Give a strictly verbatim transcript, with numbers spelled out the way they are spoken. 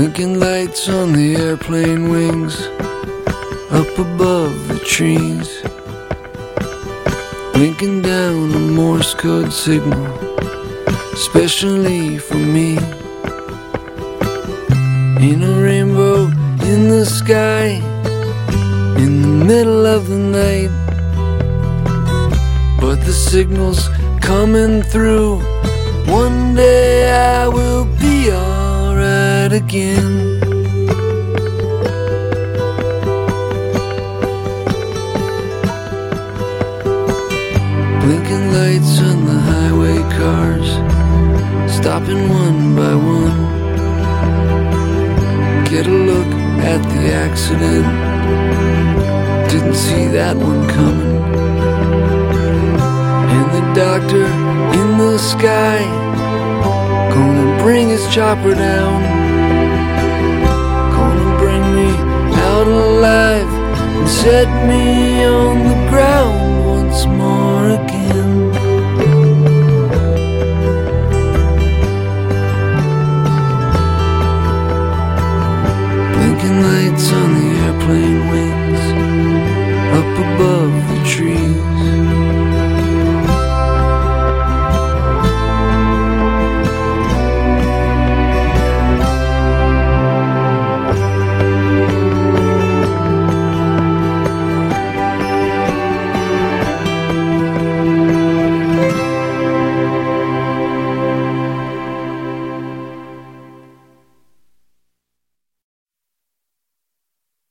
Blinking lights on the airplane wings, up above the trees, blinking down a Morse code signal, especially for me. In a rainbow in the sky, in the middle of the night, but the signal's coming through. One day I will be alright again. Blinking lights on the highway cars, stopping one by one. Get a look at the accident, didn't see that one coming. And the doctor in the sky, gonna bring his chopper down, gonna bring me out alive and set me on the ground once more again. Blinking lights on the airplane wings, up above